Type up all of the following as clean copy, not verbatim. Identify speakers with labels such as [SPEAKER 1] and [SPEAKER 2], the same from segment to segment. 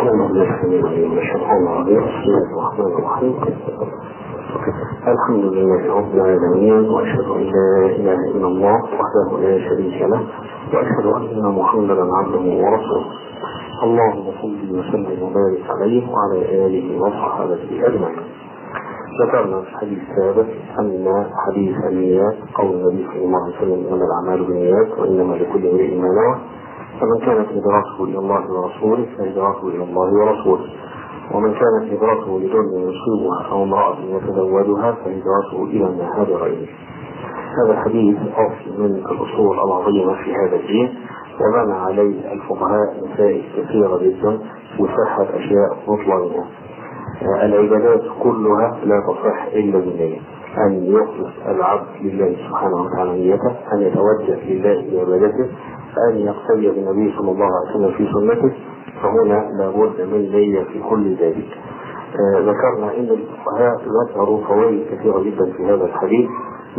[SPEAKER 1] أعوذ بالله من الشيطان الرجيم. بسم الله الرحمن الرحيم. الحمد لله رب العالمين، وأشهد أن لا إله إلا الله وحده لا شريك له، وأشهد أن محمدا عبده ورسوله. اللهم صل وسلم وبارك عليه وعلى آله وصحبه أجمعين. ذكرنا في الحديث السابق أن حديث النيات قول النبي صلى الله عليه وسلم إنما الأعمال بالنيات وإنما لكل امرئ ما نوى، فمن كانت هجرته إلى الله ورسوله فهجرته إلى الله ورسوله، ومن كانت هجرته لدنيا يصيبها أو امرأة يتزوجها فهجرته إلى ما هاجر إليه. هذا الحديث أصل من الأصول العظيمة في هذا الدين، وبنى عليه الفقهاء مسائل كثيرة جدا وصحة أشياء مطلقة. العبادات كلها لا تصح إلا بالنية، أن يخلص العبد لله سبحانه وتعالى نيته، أن يتوجه لله بعبادته، أن يقتدي بالنبي صلى الله عليه وسلم في سنته، فهنا لابد من نية في كل ذلك. ذكرنا أن الفقهاء ذكروا فوائد كثيرة جدا في هذا الحديث،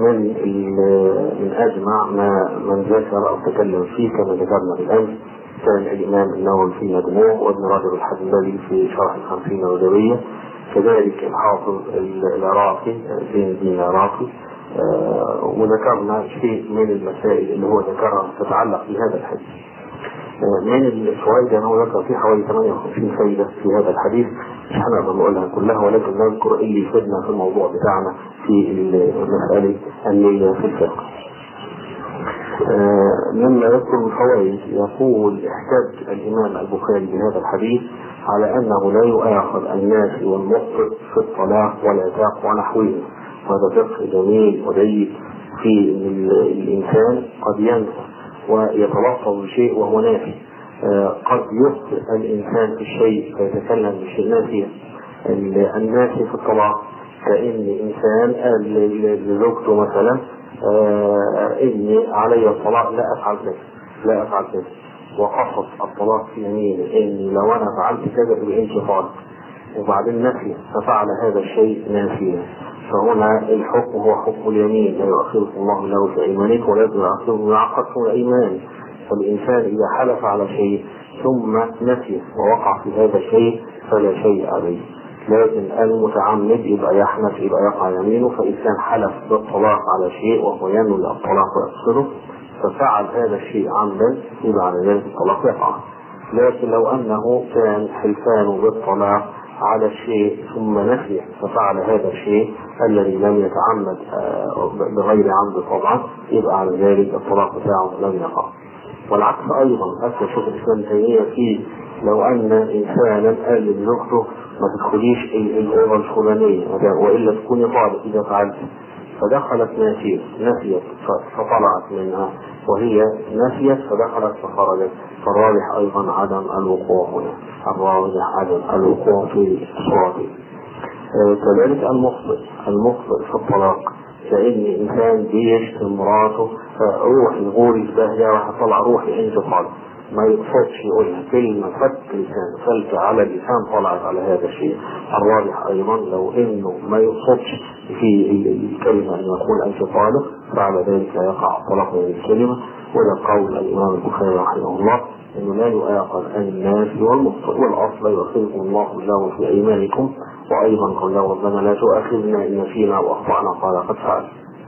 [SPEAKER 1] من أجمع ما من ذكر أو تكلم فيه كما ذكرنا بالأمس كان الإمام النووي في مجموع، وابن رجب الحنبلي في شرح 50 وجبية، كذلك الحافظ العراقي زين الدين العراقي. وذكرنا شيء من المسائل اللي هو ذكرها تتعلق بهذا الحديث. من الفوائد أنه ذكر فيه حوالي 58 فائدة في هذا الحديث، مش هنقدر نقولها كلها، ولكن نذكر اللي يفيدنا في الموضوع بتاعنا في مسألة النية في الفقه. مما يذكر من فوائد يقول احتج الإمام البخاري بهذا الحديث على أنه لا يؤاخذ الناس والمخطئ في الطلاق والعتاق ونحوه. وهذا فقه جميل وجيد في الإنسان قد ينسى ويتلفظ بشيء وهو ناسي. قد يخطئ الإنسان في الشيء فيتكلم بشيء ناسيا. الناسي في الطلاق كأن إنسان قال لزوجته مثلا إني علي الطلاق لا أفعل كذا، وقصد الطلاق في يمين إني لو أنا فعلت كذا يبقى أنت طالق، وبعدين نسي ففعل هذا الشيء ناسيا. فهنا الحكم هو حكم اليمين، لا يؤاخذكم الله له في أيمانكم ولكن يؤاخذكم بما عقدتم الأيمان. فالإنسان إذا حلف على شيء ثم نسي ووقع في هذا الشيء فلا شيء عليه، لكن المتعمد يبقى يحنث، يبقى يقع يمينه. فإنسان حلف بالطلاق على شيء وهو ينوي الطلاق ويقصده ففعل هذا الشيء عمدا يبقى على ذلك الطلاق يقع. لكن لو أنه كان حلفانه بالطلاق على الشيء ثم نسي ففعل هذا الشيء الذي لم يتعمد بغير عمد طبعا، يبقى على ذلك الطلاق بتاعه لم يقع. والعكس أيضا أكثر شيخ الإسلام تيمية فيه، لو أن إنسانا قال لزوجته ما تدخليش الأوضة الفلانية وإلا تكوني طالق إذا فعلت، فدخلت نسيت فطلعت منها وهي نسيت فدخلت فخرجت، فالراجح أيضا عدم الوقوع هنا، الراجح عدم الوقوع في الصورة. كذلك المخطئ في الطلاق كأن إنسان بيشتم مراته روحي غوري بهجة وهطلع روحي أنت طالق، ما يقصدش يقولها كلمة فك لسان فلت على اللسان طلعت على هذا الشيء. الراجح أيضا لو إنه ما يقصدش في الكلمة أن يقول أنت طالق فعلى ذلك يقع طلاق من الكلمة. وده قول الإمام البخاري رحمه الله إنه لا يؤاخذ الناس والمخطئ، والأصل يؤاخذكم الله له في أيمانكم، وأيضا قال له ربنا لا تؤاخذنا إن نسينا وأخطأنا قال قد فعل.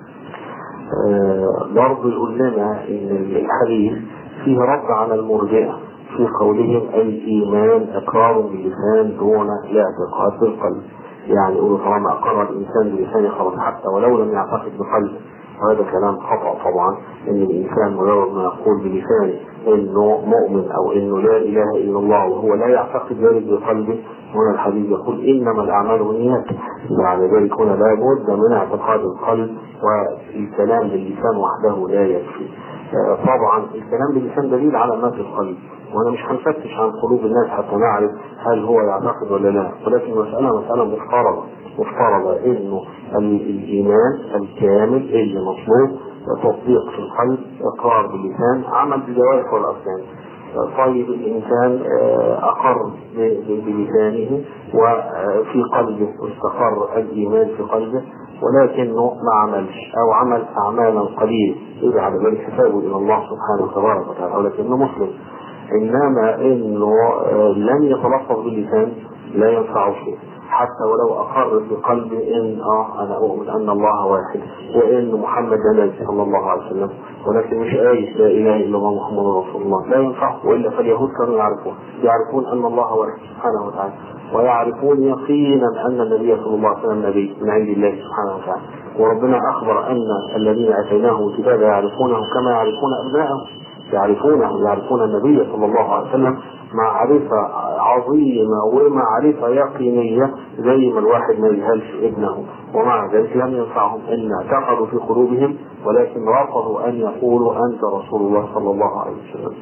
[SPEAKER 1] برضه يقول لنا إن الحديث فيه رد على المرجئة في قولهم الإيمان إقرار باللسان دون الاعتقاد بالقلب. يعني يقولوا طالما أقر الإنسان بلسانه خلاص حتى ولو لم يعتقد بقلبه، وهذا كلام خطأ طبعا. إن الإنسان مجرد ما يقول بلسانه إنه مؤمن أو إنه لا إله إلا الله وهو لا يعتقد ذلك بقلبه، هنا الحديث يقول إنما الأعمال بالنيات. بعد ذلك هنا لا بد من اعتقاد القلب، والكلام باللسان وحده لا يكفي. طبعا الكلام باللسان دليل على ما في القلب، وانا مش هنفتش عن قلوب الناس حتى نعرف هل هو يعتقد ولا لا، ولكن مسألة مفترضة انه الإيمان الكامل اللي مطلوب تطبيق في القلب، اقرار باللسان، عمل بالجوارح والاركان. طيب الإنسان أقر بلسانه وفي قلبه واستقر الإيمان في قلبه، ولكنه ما عملش أو عمل أعمالا قليل يجعل ذلك حسابه إلى الله سبحانه وتبارك وتعالى، ولكنه مسلم. انما انه لم يتلفظ باللسان لا ينفع شيء، حتى ولو اقر في قلبه ان انا اؤمن ان الله واحد وان محمد نبي صلى الله عليه وسلم، ولكن مش قايل لا اله الا الله محمد رسول الله، لا ينفع. والا فاليهود كانوا يعرفون ان الله واحد سبحانه وتعالى، ويعرفون يقينا ان النبي صلى الله عليه وسلم نبي من عند الله سبحانه وتعالى. وربنا اخبر ان الذين اتيناهم الكتاب يعرفونه كما يعرفون ابنائهم، يعرفون النبي صلى الله عليه وسلم معرفة عظيمة ومعرفة يقينية زي ما الواحد ما يجهلش ابنه. ومع ذلك لم ينفعهم ان اعتقدوا في قلوبهم، ولكن رفضوا ان يقولوا انت رسول الله صلى الله عليه وسلم.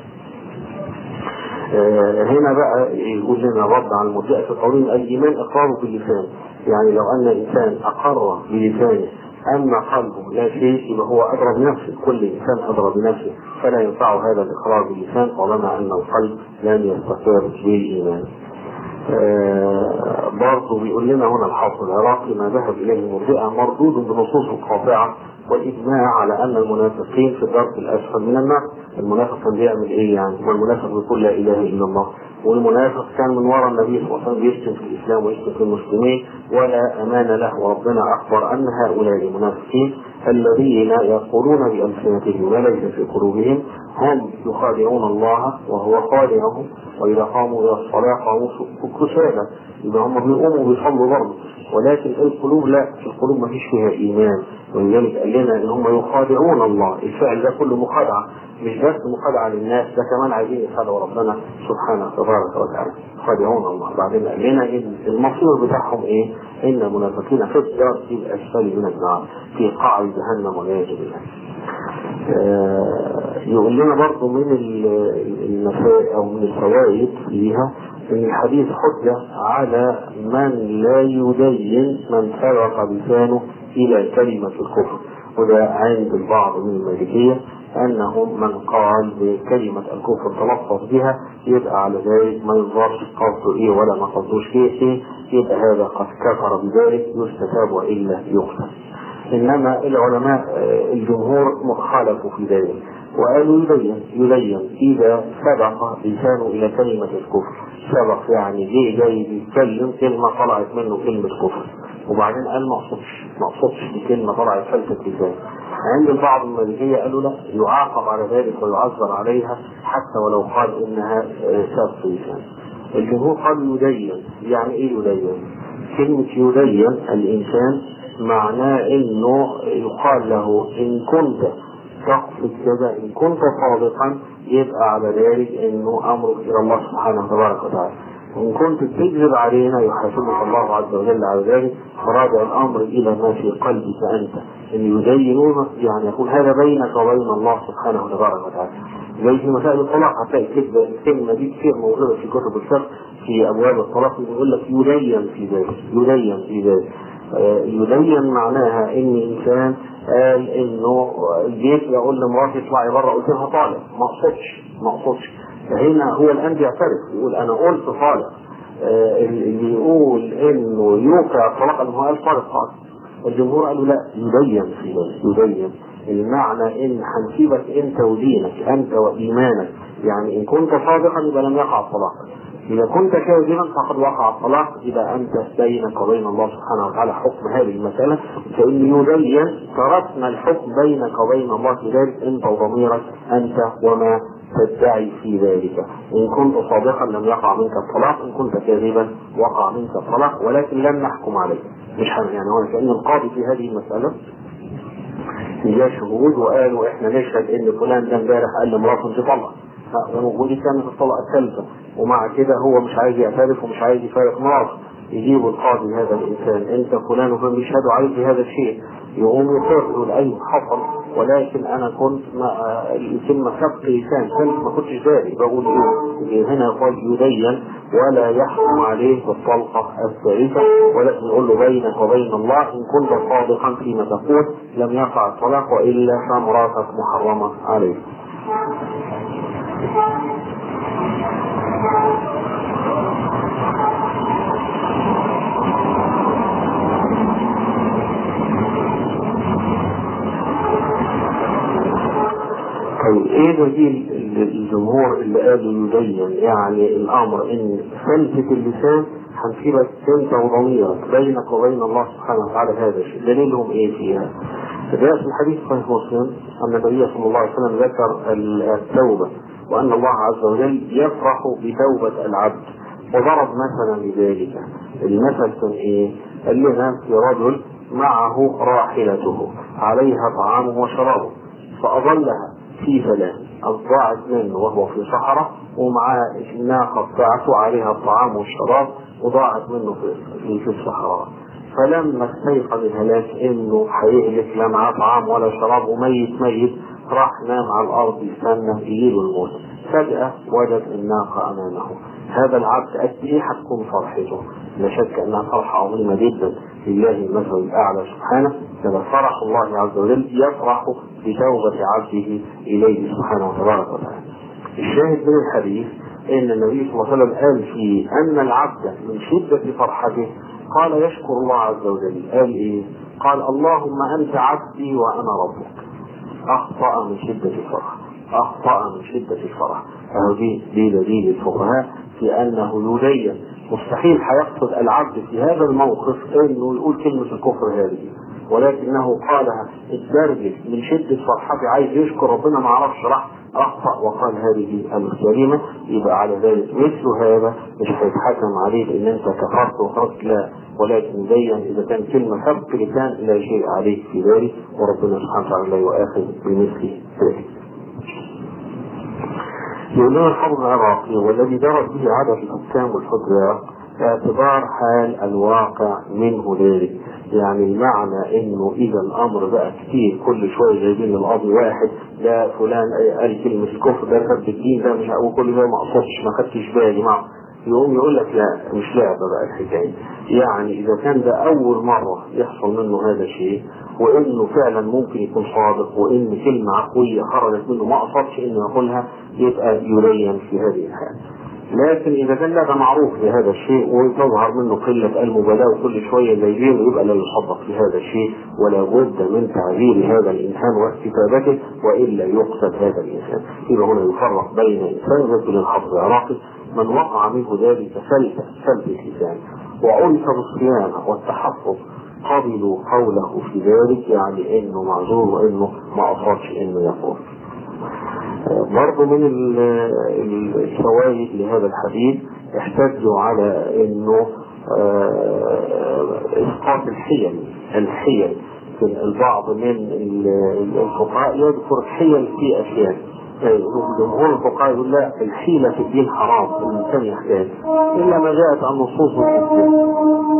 [SPEAKER 1] هنا بقى يقول لنا رد على المرجئة في قولهم الايمان اقراره باللسان، يعني لو ان الانسان اقر بلسانه أما قلبه لا شيء يبقى هو أدرى بنفسه، كل إنسان أدرى بنفسه، فلا ينفع هذا الإقرار باللسان طالما أن القلب لم يستقر بالإيمان. برضه بيقول لنا هنا الحافظ العراقي ما ذهب إليه المرجئة مردود بنصوص القاطعة والإجماع على أن المنافقين في الدرك الأسفل من النار. المنافق كان بيعمل إيه يعني؟ والمنافق بيقول لا إله إلا الله، والمنافق كان من وراء النبي صلى الله عليه وسلم يشتم في الإسلام ويشتم في المسلمين ولا أمان له. وربنا أخبر أن هؤلاء المنافقين الذين يقولون بألسنتهم ما ليس في قلوبهم هم يخادعون الله وهو خادعهم، وإذا قاموا إلى الصلاة قاموا كسالى، إذا هم بيقوموا بيصلوا برضه، ولكن القلوب لا، القلوب ما فيش فيها إيمان. ولذلك قال لنا إن هم يخادعون الله، الفعل ده كله مخادعة، مش بس مخادعة للناس، ده كمان عايزين يخادعوا ربنا سبحانه تبارك وتعالى، يخادعون الله. بعدين قال لنا إن المصير بتاعهم إيه؟ إن المنافقين في الدرك الأسفل من النار في قاع جهنم والعياذ بالله. يقول لنا برضه من المسائل أو من الفوائد فيها إن الحديث حجة على من لا يدين من فرق لسانه إلى كلمة الكفر. وده عند البعض من المالكية أنهم من قال بكلمة الكفر تلفظ بها يبقى على ذلك ما ينظرش قصده إيه ولا ما قصدوش إيه، يبقى هذا قد كفر بذلك يستتاب وإلا يقتل. إنما العلماء الجمهور مخالفوا في ذلك وقالوا يبين إذا سبق لسانه إلى كلمة الكفر، سبق يعني جاي بيتكلم كلمة طلعت منه كلمة كفر وبعدين قال ما اقصدش دي كلمة طلعت فلسة لسان. عند البعض المالكية قالوا لا، يعاقب على ذلك ويعذر عليها حتى ولو قال إنها سبق لسان. الجمهور قال يدين. يعني إيه يدين؟ كلمة يدين الإنسان معناه إنه يقال له إن كنت تقصد كذا، إن كنت صادقا يبقى على ذلك إنه أمرك إلى الله سبحانه تبارك وتعالى، وإن كنت تكذب علينا يحاسبك الله عز وجل على ذلك، فراجع الأمر إلى ما في قلبك أنت. إن يدينون يعني يقول هذا بينك وبين الله سبحانه تبارك وتعالى. زي في مسائل الطلاق هتلاقي الكلمة دي كثير موجودة في كتب الفقه في أبواب الطلاق، يقول لك يدين في ذلك، يدين في ذلك. يدين معناها ان انسان قال انه جيت يقول لمراتي اطلعي بره، قلت لها طالق، ما اقصدش. فهنا هو الان بيعترف يقول انا قلت طالق. اللي يقول انه يوقع الطلاق انه قال طالق. الجمهور قالوا لا، يدين في ذلك. يدين المعنى ان هنسيبك انت ودينك انت وايمانك، يعني ان كنت صادقا يبقى لم يقع الطلاق، إذا كنت كاذبا فقد وقع الطلاق، إذا أنت بينك وبين الله سبحانه وتعالى حكم هذه المسألة. فإن يبين تركنا الحكم بينك وبين الله في ذلك أنت وضميرك أنت وما تدعي في ذلك. إن كنت صادقا لم يقع منك الطلاق، إن كنت كاذبا وقع منك الطلاق، ولكن لم نحكم عليه. مش يعني هو كأن القاضي في هذه المسألة جاء شهود وقالوا إحنا نشهد إن فلان ده امبارح قال لمراته أنت طلق، ودي كانت الطلقة الثالثة، ومع كده هو مش عايز يعترف ومش عايز يفارق مراته. يجيب القاضي هذا الإنسان أنت فلان وفلان بيشهدوا عليه بهذا الشيء، يقوم يقر يقول أيوه حصل، ولكن أنا كنت الكلمة سبق لسان ما كنتش داري بقول إيه. هنا يقول يدين ولا يحكم عليه بالطلقة الثالثة، ولكن يقول له بينك وبين الله إن كنت صادقا فيما تقول لم يقع الطلاق، وإلا فمراتك محرمة عليه. طيب ايه دليل الجمهور اللي قالوا يبين يعني الامر ان سلفة اللسان هنسيبك انت وضميرك بينك وبين الله سبحانه وتعالى، هذا الشيء دليلهم ايه فيها؟ جاء في الحديث صحيح مسلم ان النبي صلى الله عليه وسلم ذكر التوبة وان الله عز وجل يفرح بتوبة العبد، وضرب مثلا لذلك. المثل كان ايه؟ قال لنا في رجل معه راحلته عليها طعامه وشرابه فأضلها في فلاة، ضاعت منه وهو في صحراء ومعاه الناقة بتاعته عليها الطعام والشراب وضاعت منه في الصحراء. فلما استيقظ الهلاك انه هيهلك لا معاه طعام ولا شراب وميت راح نام على الارض يستنى يجيله الموت. فجأة وجد الناقة امامه. هذا العبد قد ايه هتكون فرحته؟ لا شك انها فرحة عظيمة جدا لله المثل الاعلى سبحانه. كما فرح الله عز وجل يفرح بتوبة عبده اليه سبحانه وتعالى. الشاهد من الحديث ان النبي صلى الله عليه وسلم قال فيه ان العبد من شدة فرحته قال يشكر الله عز وجل. قال ايه؟ قال اللهم انت عبدي وانا ربك. اخطأ من شدة الفرح، اخطأ من شدة الفرح. هذه دليل الفقهاء في انه يبين مستحيل هيقصد العبد في هذا الموقف انه يقول كلمة الكفر هذه، ولكنه قالها الدرجة من شدة فرحته عايز يشكر ربنا، ما عرفش راح اخطأ وقال هذه الكلمة. يبقى على ذلك مثل هذا مش هيتحكم عليه ان انت كفرت وخرجت، لا، ولكن بين اذا كان كلمة سبق لسان لا شيء عليك في ذلك، وربنا سبحانه وتعالى لا يؤاخذ بمثل ذلك. يقول لنا الحافظ العراقي والذي درس به عدد الحكام والحجاج اعتبار حال الواقع منه ذلك، يعني المعنى انه اذا الامر بقى كتير كل شويه جايبين القاضي واحد ده فلان قال كلمه كفر ده سب الدين ده مش وكل ده ما اقصدش ما خدتش بالي معه، يقوم يقول لك لا مش لعبه بقى الحكايه. يعني اذا كان ده اول مره يحصل منه هذا الشيء وانه فعلا ممكن يكون صادق وان كلمه عفويه خرجت منه ما قصدش انه يقولها يبقى يبين في هذه الحاله. لكن اذا كان ده معروف لهذا الشيء وتظهر منه قله المبالاه وكل شويه زيين يبقى لا يصدق في هذا الشيء، ولا بد من تعذير هذا الانسان واستتابته والا يقتل هذا الانسان. يبقى هنا يفرق بين انسان رجل الحافظ العراقي من وقع منه ذلك سلب اللسان وعنف بالصيانه والتحفظ قبلوا قوله في ذلك، يعني انه معذور وانه ما قصدش انه يقول. برضو من الفوائد لهذا الحديث احتجوا على انه اسقاط الحيل. البعض من الفقهاء يذكر الحيل في اشياء، جمهور الفقهاء يقول لا الحيلة في الدين حرام الانسان يحتاج الا ما جاءت عن نصوص الاسلام.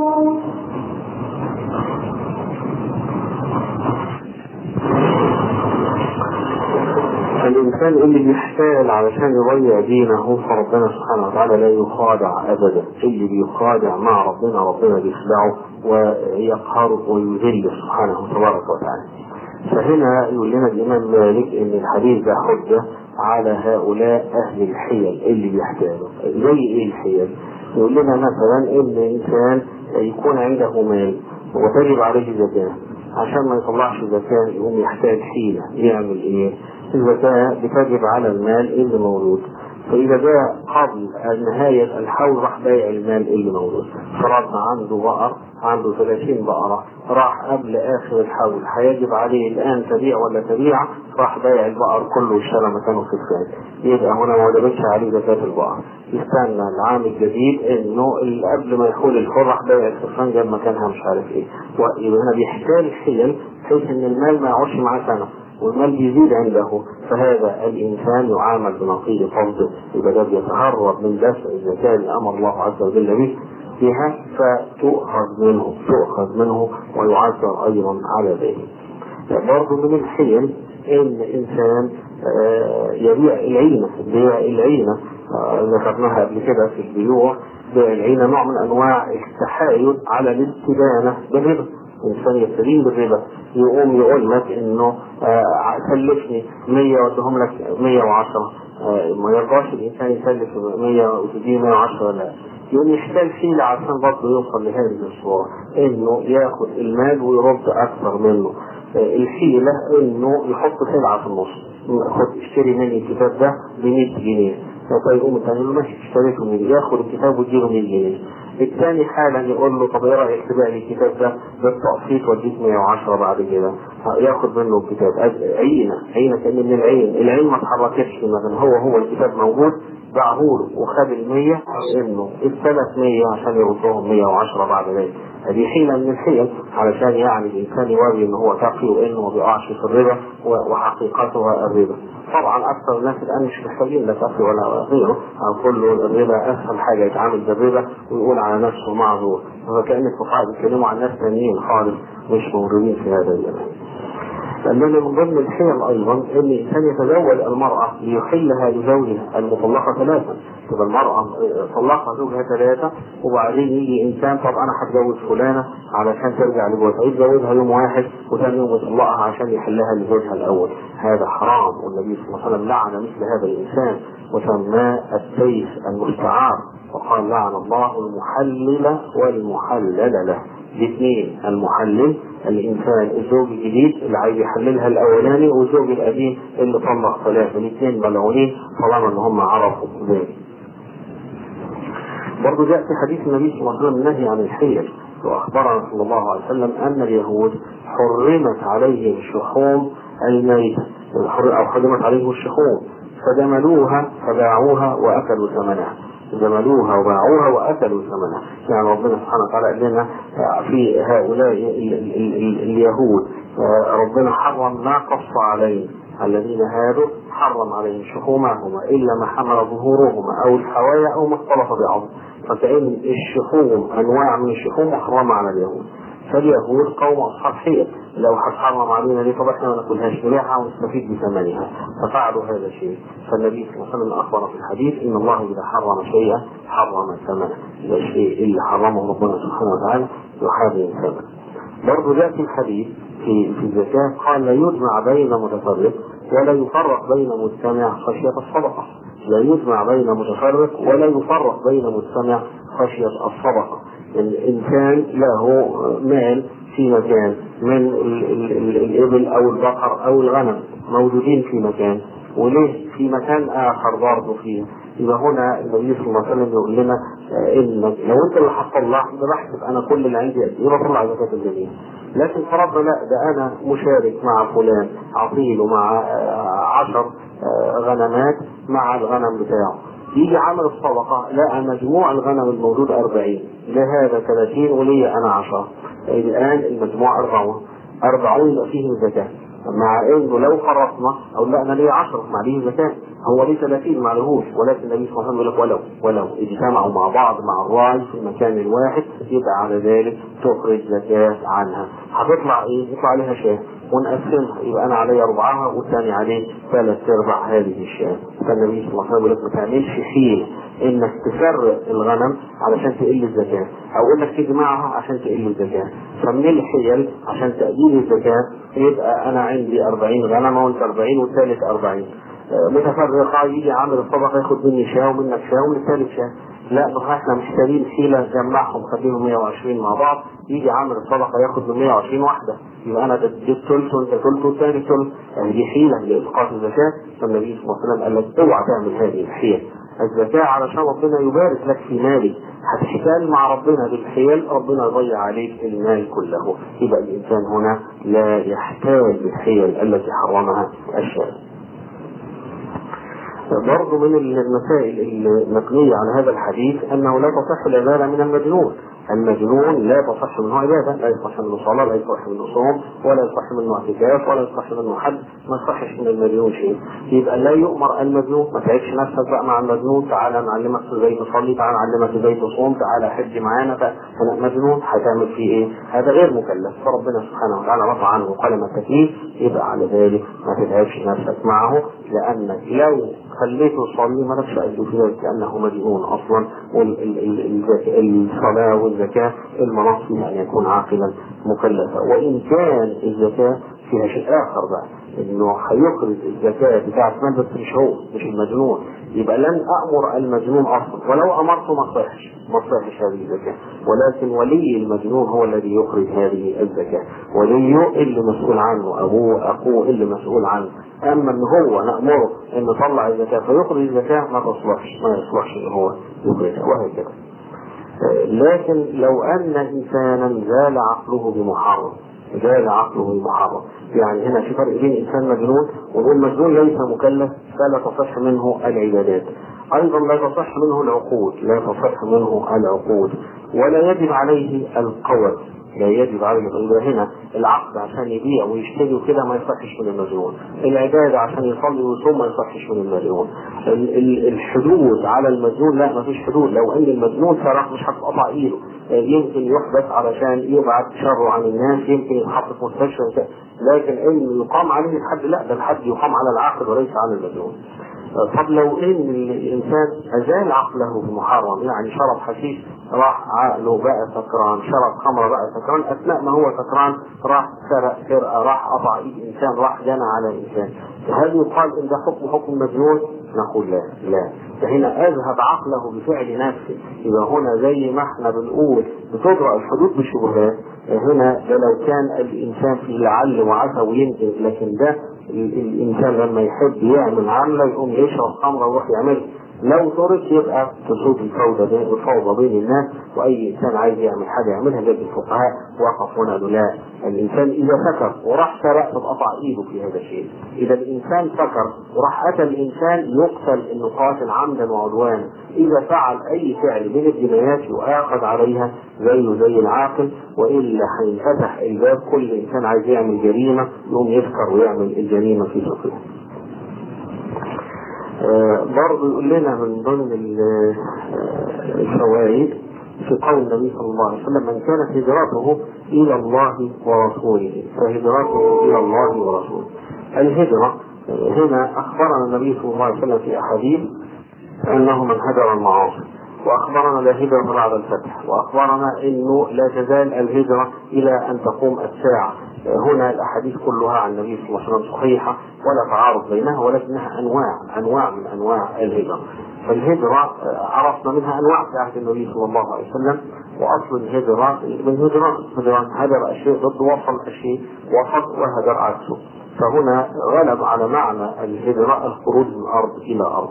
[SPEAKER 1] الإنسان اللي بيحتال علشان يضيع دينه فربنا سبحانه وتعالى لا يخادع أبدا. اللي بيخادع مع ربنا بيخدعه ويقهره ويذله سبحانه تبارك وتعالى. فهنا يقول لنا الإمام مالك إن الحديث ده حجة على هؤلاء أهل الحيل اللي بيحتالوا. زي إيه الحيل؟ يقول لنا مثلا إن الإنسان يكون عنده مال وتجب عليه زكاة، عشان ما يطلعش زكاة يقوم يحتاج حيلة. يعمل إيه؟ الزكاة بتجب على المال اللي موجود، فإذا جاء قبل نهاية الحول راح بايع المال اللي موجود. فرضنا عنده بقر، عنده 30 بقرة، راح قبل آخر الحول هيجب عليه الآن تبيع ولا تبيع، راح بايع البقر كله واشترى مكانه في الثاني، يبقى هنا ما وجبتش عليه زكاة البقر. يستنى العام الجديد انه قبل ما يحول الحول راح بايع الخرفان جاب مكانها مش عارف ايه. ويبقى هنا بيحتاج حيل بحيث ان المال ما يقعدش معاه سنة والمال بيزيد عنده، فهذا الإنسان يعامل بنقيض فضله. يبقى ده بيتهرب من دفع الزكاة اللي أمر الله عز وجل به فيها، فتؤخذ منه ويعذر أيضا على ذلك. برضو من الحيل إن إنسان يبيع العينة. بيع العينة ذكرناها قبل كده في البيوع. بيع العينة نوع من أنواع التحايل على الاستدانة بالربا. إنسان يستدين بالربا، يقوم يقول لك إنه سلفني 100 وادهم لك 110. ما يرضاش الإنسان يسلف 100 وتديه 110 لا، يقوم يحتاج حيلة عشان برضه يوصل لهذه الصورة إنه ياخذ المال ويرد أكثر منه. الحيلة انه يحط سلعة في النص، خد اشتري مني الكتاب ده ب 100 جنيه، فيقوم الثاني يقول ماشي اشتريته مني، ياخد الكتاب ويديله 100 جنيه. الثاني حالا يقول له طب ايه رايك تبيع لي الكتاب ده بالتقسيط واديك 110 بعد كده، ياخد منه الكتاب. عينه كان من العين ما اتحركتش، مثلا هو الكتاب موجود، باعهوله وخد ال100 انه الثلاث 100 عشان يردهم 110 بعد ذلك. هذه حيلة من الحيل علشان يعني الانسان يوري ان هو تقي وانه ما بيقعش في الربا وحقيقتها الربا. طبعا اكثر الناس الان مش محتاجين لا تقي ولا غيره، كله الربا اسهل حاجه يتعامل بالربا ويقول على نفسه معذور، فكأن الفقهاء بيتكلموا عن ناس ثانيين خالص مش موجودين في هذا الزمان. لأنه من ضمن الحيل أيضا أن الإنسان يتزوج المرأة ليحلها لزوجها المطلقة 3. تبقى المرأة طلقها زوجها 3 وبعدين يجي إنسان طب أنا هتجوز فلانة علشان ترجع لجوزها، يتجوزها يوم واحد وثاني يوم يطلقها عشان يحلها لزوجها الأول. هذا حرام، والنبي صلى الله عليه وسلم لعن مثل هذا الإنسان وسماه السيف المستعار، وقال لعن الله المحلل والمحلل له. الاثنين، المحلل الانسان الزوج الجديد اللي عايز يحللها الاولاني، والزوج القديم اللي طلق 3، الاثنين ملعونين طالما ان هم عرفوا ذلك. برضه جاء في حديث النبي صلى الله عليه وسلم النهي عن الحيل، واخبرنا صلى الله عليه وسلم ان اليهود حرمت عليهم شحوم الميتة او حرمت عليهم الشحوم فجملوها فباعوها واكلوا ثمنها، جملوها وباعوها واكلوا ثمنها. يعني ربنا سبحانه وتعالى قال لنا في هؤلاء اليهود ربنا حرم ما قص عليهم الذين هادوا، حرم عليهم شحومهما الا ما حمل ظهورهما او الحوايا او ما اختلط بعض، فكأن الشحوم انواع من الشحوم محرمه على اليهود. فاليهود قوم اصحاب حيل، لو هتحرم علينا ليه طب احنا ما ناكلهاش نبيعها ونستفيد بثمنها، ففعلوا هذا الشيء. فالنبي صلى الله عليه وسلم اخبر في الحديث ان الله اذا حرم شيئا حرم ثمنه، الشيء اللي حرمه ربنا سبحانه وتعالى يحرم ثمنه. برضه جاء في الحديث في الزكاه قال لا يجمع بين متفرق ولا يفرق بين مجتمع خشيه الصدقه، لا يجمع بين متفرق ولا يفرق بين مجتمع خشيه الصدقه. الإنسان له مال في مكان من الإبل أو البقر أو الغنم موجودين في مكان، وليه في مكان آخر برضه فيه، يبقى هنا النبي صلى الله عليه وسلم يقول لنا إن لو أنت اللي هتطلع بحسب أنا كل اللي عندي قد إيه بطلع زكاة الجميع، لكن فرضنا لا ده أنا مشارك مع فلان عطيله مع 10 غنمات مع الغنم بتاعه، يجي عمل الصدقة لقى مجموع الغنم الموجود 40، لهذا 30 ولي أنا 10، الآن المجموع 40 يبقى فيه زكاة، مع إنه لو فرطنا أو لا أنا لي 10 ما عليه زكاة، هو ليه 30 ما عليهوش، ولكن النبي صلى الله عليه وسلم يقول لك ولو اجتمعوا مع بعض مع الراعي في المكان الواحد يبقى على ذلك تخرج زكاة عنها. هتطلع إيه؟ يطلع عليها شاة ونقسمها، يبقى انا علي 4 والثاني عليه 3/4 هذه الشاة. فالنبي صلى الله عليه وسلم يقول لك ما تعملش حيل انك تفرق الغنم علشان تقل الزكاة، او انك تجمعها عشان تقل الزكاة. فمن الحيل عشان تقليل الزكاة يبقى انا عندي 40 غنمة وانت 40 والثالث 40 متفرقة، يجي عامل الصدقة ياخد مني شاة ومنك شاة ومن الثالث شاة، لا احنا محتاجين حيلة نجمعهم خليهم 120 مع بعض، يجي عامل الصدقة ياخد من 120 واحدة، يبقى انا اديت ثلث وانت ثلث والثاني ثلث، يعني دي حيلة لإسقاط الزكاة. فالنبي صلى الله عليه وسلم قال لك اوعى تعمل هذه الحيل، الزكاة علشان ربنا يبارك لك في مالك، هتحتال مع ربنا بالحيل ربنا يضيع عليك المال كله، يبقى الإنسان هنا لا يحتال بالحيل التي حرمها الشارع. برضو من المسائل المبنية على هذا الحديث أنه لا تصح العبادة من المجنون، المجنون لا تصح منه عبادة، لا يصح منه صلاة، لا يصح منه صوم، ولا يصح منه اعتكاف، ولا يصح منه حج، ما يصحش من المجنون شيء. يبقى لا يؤمر المجنون، ما تعيش نفسك بقى مع المجنون، تعالى نعلمك ازاي تصلي، تعالى نعلمك ازاي تصوم، تعالى حج معانا، مجنون هتعمل فيه ايه؟ هذا غير مكلف، فربنا سبحانه وتعالى رفع عنه قلم التكليف، يبقى على ذلك ما تتعبش نفسك معه، لأنك لو خليته صلي ما لكش أجل في ذلك لأنه مجنون أصلا. الصلاة والزكاة المناص أن يكون عاقلا مكلفا، وإن كان الزكاة فيها شيء آخر بقى، إنه هيخرج الزكاة بتاعت مال بس مش هو، مش المجنون. يبقى لن أأمر المجنون أصلا، ولو أمرته ما تصحش هذه الزكاة، ولكن ولي المجنون هو الذي يخرج هذه الزكاة، وليه اللي مسؤول عنه، أبوه أخوه اللي مسؤول عنه. أما إن هو نأمره إن يطلع الزكاة فيخرج الزكاة ما يصلحش إن هو يخرجها، وهكذا. لكن لو أن إنسانا زال عقله بمحرم، يعني هنا في فرق بين إنسان مجنون، ونقول مجنون ليس مكلف فلا تصح منه العبادات، أيضا لا تصح منه العقود، ولا يجب عليه القول، هنا العقد عشان يبيع ويشتري وكده ما يصحش من المجنون، العبادة عشان يصلي ويصوم ما يصحش من المجنون، الحدود على المجنون لا، ما فيش حدود. لو ان المجنون سرق مش هتقطع ايده، يمكن يحبس علشان يبعد شره عن الناس، يمكن يتحط في مستشفى، لكن ان يقام عليه الحد لا، ده الحد يقام على العاقل وليس على المجنون. طب لو ان الانسان ازال عقله بمحرم، يعني شرب حشيش راح عقله بقى سكران، شرب خمره بقى سكران، اثناء ما هو سكران راح سرقه، راح قطع ايد انسان، راح جنى على انسان، هل يقال ان ده حكم مجنون؟ نقول لا، فهنا اذهب عقله بفعل نفسه. يبقى هنا زي ما احنا بنقول بتدرأ الحدود بالشبهات، هنا ده لو كان الانسان في لعل وعسى ويمكن، لكن ده الانسان لما يحب يعمل عمله يقوم يشرب خمره ويروح يعملها، لو ترك يبقى تسود الفوضى بين الناس، واي انسان عايز يعمل حاجه يعملها. جاب الفقهاء وقفوا هنا لا، الانسان اذا سكر وراح سرق تتقطع ايده في هذا الشيء. اذا الانسان سكر وراح اتى الانسان يقتل انه قاتل عمدا وعدوانا، اذا فعل اي فعل من الجنايات يؤاخذ عليها زي العاقل، والا هينفتح الباب كل انسان عايز يعمل جريمه يقوم يسكر ويعمل الجريمه في سكره. برضه يقول لنا من ضمن الفوائد في قول النبي صلى الله عليه وسلم: من كانت هجرته إلى الله ورسوله فهجرته إلى الله ورسوله. الهجرة هنا أخبرنا النبي صلى الله عليه وسلم في أحاديث أنه من هجر المعاصي، وأخبرنا لا هجرة بعد الفتح، وأخبرنا أنه لا تزال الهجرة إلى أن تقوم الساعة. هنا الأحاديث كلها عن النبي صلى الله عليه وسلم صحيحة ولا تعارض بينها، ولكنها أنواع من أنواع الهجرة. فالهجرة عرفنا منها أنواع في عهد النبي صلى الله عليه وسلم، وأصل الهجرة من هجر الشيء ضد وصل الشيء وصل، وهجر عكسه. فهنا غلب على معنى الهجرة الخروج من أرض إلى أرض.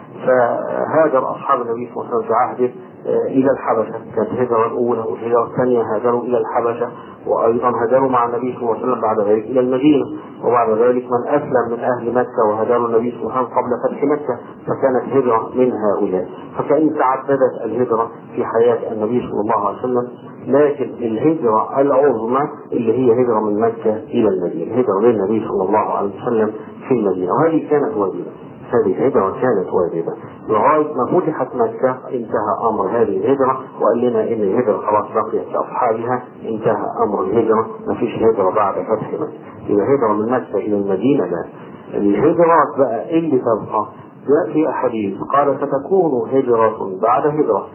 [SPEAKER 1] فهاجر أصحاب النبي صلى الله عليه وسلم في عهده إلى الحبشة، كانت الهجرة الأولى، والهجرة الثانية هاجروا إلى الحبشة، وأيضا هاجروا مع النبي صلى الله عليه وسلم بعد ذلك إلى المدينة، وبعد ذلك من أسلم من أهل مكة وهاجروا النبي صلى الله عليه وسلم قبل فتح مكة، فكانت هجرة من هؤلاء. فكأن تعددت الهجرة في حياة النبي صلى الله عليه وسلم، لكن الهجرة العظمى اللي هي هجرة من مكة إلى المدينة، هجرة للنبي صلى الله عليه وسلم في المدينة، وهذه كانت واجبة. هذه الهجرة كانت واجبة لغاية ما فتحت مكة، انتهى أمر هذه الهجرة، وقال لنا إن الهجرة خلاص بقيت لأصحابها، انتهى أمر الهجرة، ما فيش هجرة بعد فتح مكة. إذا هجرة من مكة إلى المدينة لا. الهجرات بقى اللي تبقى جاء في أحاديث قال: ستكون هجرة بعد هجرة،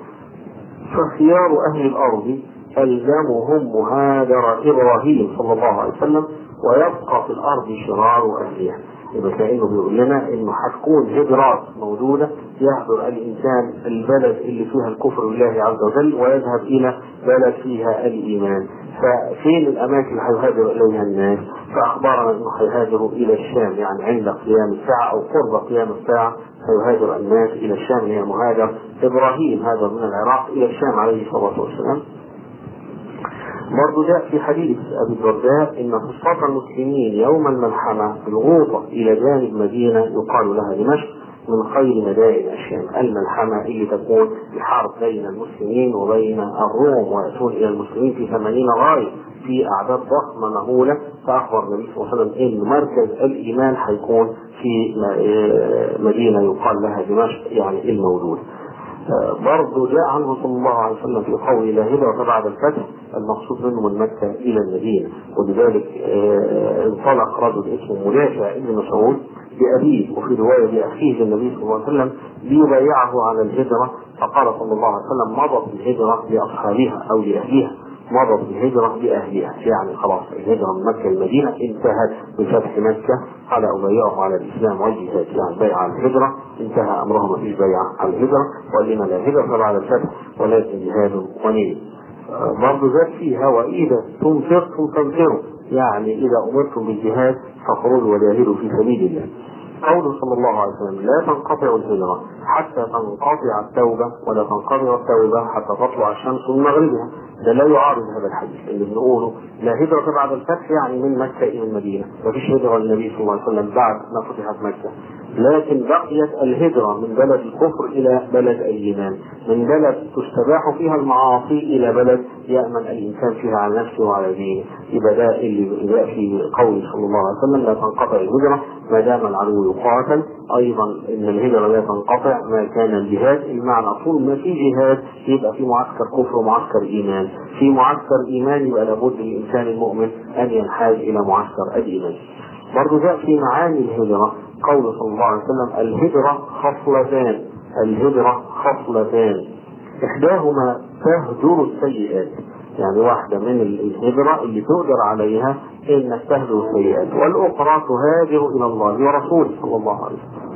[SPEAKER 1] فخيار أهل الأرض ألزمهم مهاجر إبراهيم صلى الله عليه وسلم، ويبقى في الأرض شرار أهلها. يبقى كأنه بيقول لنا إنه هتكون هجرات موجودة، يحضر الإنسان البلد اللي فيها الكفر بالله عز وجل ويذهب إلى بلد فيها الإيمان. ففين الأماكن اللي هيهاجر إليها الناس؟ فأخبرنا إنه هيهاجروا إلى الشام، يعني عند قيام الساعة أو قرب قيام الساعة هيهاجر الناس إلى الشام. هي مهاجر إبراهيم هاجر من العراق إلى الشام عليه الصلاة والسلام. برضو جاء في حديث أبي الدرداء: إن فسطاط المسلمين يوم الملحمة الغوطة إلى جانب مدينة يقال لها دمشق من خير مدائن الشام. الملحمة اللي تكون بحرب بين المسلمين وبين الروم، ويأتون إلى المسلمين في 80 غاية في أعداد ضخمة مهولة. فأخبر النبي صلى الله عليه وسلم إن مركز الإيمان حيكون في مدينة يقال لها دمشق، يعني الموجود. برضو جاء عنه صلى الله عليه وسلم في قوله: لا هجرة بعد الفتح، المقصود منه من مكة إلى المدينة. ولذلك انطلق رجل اسمه مدافع ابن مسعود بأبيه، وفي رواية بأخيه للنبي صلى الله عليه وسلم ليبايعه على الهجرة، فقال صلى الله عليه وسلم: مضت الهجرة لأصحابها أو لأهلها، مضت الهجرة لأهلها، يعني خلاص الهجرة من مكة المدينة انتهت بفتح مكة على أبايعهم على الإسلام والجهاد، يعني بيع على الهجرة انتهى أمرهم، مفيش بيع على الهجرة، وإنما لا هجرة بعد الفتح ولكن جهاد ونية. برضه زاد فيها وإذا تنفقتم فانفروا، يعني إذا أمرتم بالجهاد فاخرجوا وجاهدوا في سبيل الله. قوله صلى الله عليه وسلم لا تنقطع الهجرة حتى تنقطع التوبة، ولا تنقطع التوبة حتى تطلع الشمس من مغربها، ده لا يعارض هذا الحديث اللي بنقوله لا هجرة بعد الفتح، يعني من مكة إلى المدينة، مفيش هجرة للنبي صلى الله عليه وسلم بعد ما فتحت مكة، لكن بقيت الهجرة من بلد الكفر إلى بلد الإيمان، من بلد تستباح فيها المعاصي إلى بلد يأمن الإنسان فيها على نفسه وعلى دينه. يبقى ده اللي جاء في قول صلى الله عليه وسلم لا تنقطع الهجرة ما دام العدو يقاتل. أيضا إن الهجرة لا تنقطع ما كان الجهاد، المعنى طول ما في جهاد يبقى في معسكر كفر ومعسكر إيمان، في معسكر إيمان يبقى لابد للإنسان المؤمن أن ينحاز إلى معسكر الإيمان. برضو جاء في معاني الهجرة قول صلى الله عليه وسلم الهجرة خصلتان، الهجرة خصلتان إحداهما تهجر السيئات، يعني واحدة من الهجرة اللي تقدر عليها إنك تهجر السيئات، والأخرى تهاجر إلى الله ورسوله صلى الله عليه وسلم.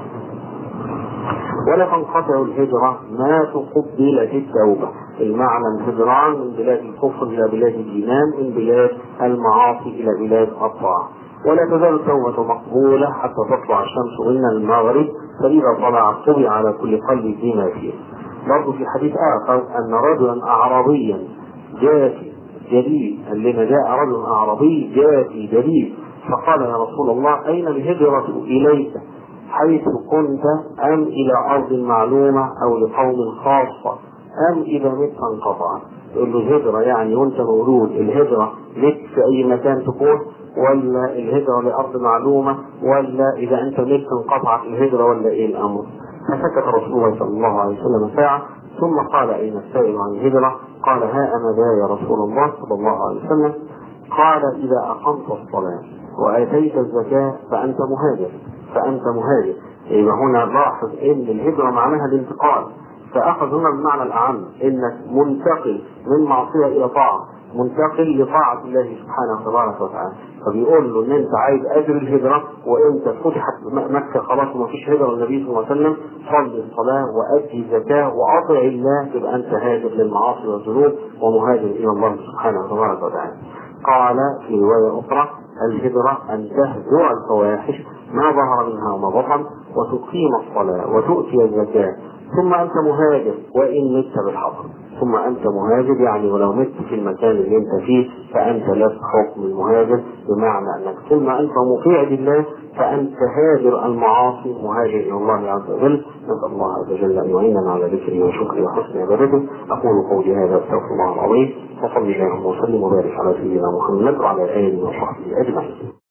[SPEAKER 1] ولا تنقطع الهجرة ما تقبلت التوبة، المعنى الهجران من بلاد الكفر إلى بلاد الإيمان، من بلاد المعاصي إلى بلاد الطاعة. ولا تزال التوبة مقبولة حتى تطلع الشمس من المغرب، فإذا طلعت طبع على كل قلب بما فيه. برضو في حديث آخر أن رجلا أعرابيا جافي جليل، الذين جاء رجل أعرابي جافي جليل فقال يا رسول الله أين الهجرة إليك حيث كنت، أم إلى أرض معلومة أو لقوم خاصة، أم إذا مت انقطع؟ يقول له الهجرة يعني وانت مولود الهجرة مت في أي مكان تكون، ولا الهجرة لأرض معلومة، ولا إذا أنت مت انقطعت الهجرة، ولا إيه الأمر؟ فسكت رسول الله صلى الله عليه وسلم ساعة ثم قال أين السائل عن الهجرة؟ قال ها أنا ذا يا رسول الله صلى الله عليه وسلم. قال إذا أقمت الصلاة وآتيت الزكاة فأنت مهاجر، فأنت مهاجر. يبقى هنا لاحظ إن الهجرة معناها الانتقال، فأخذ هنا المعنى الأعم إنك منتقل من معصية إلى طاعة، منتقل لطاعة الله سبحانه تبارك وتعالى. فبيقول له إن أنت عايز أجر الهجرة وأنت فتحت مكة خلاص وما فيش هجرة للنبي صلى الله عليه وسلم، صلي الصلاة وأدي الزكاة وأطع الله، تبقى أنت هاجر للمعاصي والذنوب ومهاجر إلى الله سبحانه تبارك وتعالى. قال في رواية أخرى الهجرة أن تهجر الفواحش ما ظهر منها وما بطن وتقيم الصلاة وتؤتي الزكاة ثم أنت مهاجر وإن مت بالحضر. ثم أنت مهاجر يعني ولو مت في المكان اللي أنت فيه فأنت لك حكم المهاجر، بمعنى أنك ثم أنت مطيع لله فأنت هاجر المعاصي مهاجر إلى الله عز وجل. نسأل الله عز وجل أن يعيننا على ذكره وشكره وحسن عبادته. أقول قولي هذا أستغفر الله العظيم، وصلي اللهم وسلم وبارك على سيدنا محمد وعلى آله وصحبه أجمعين.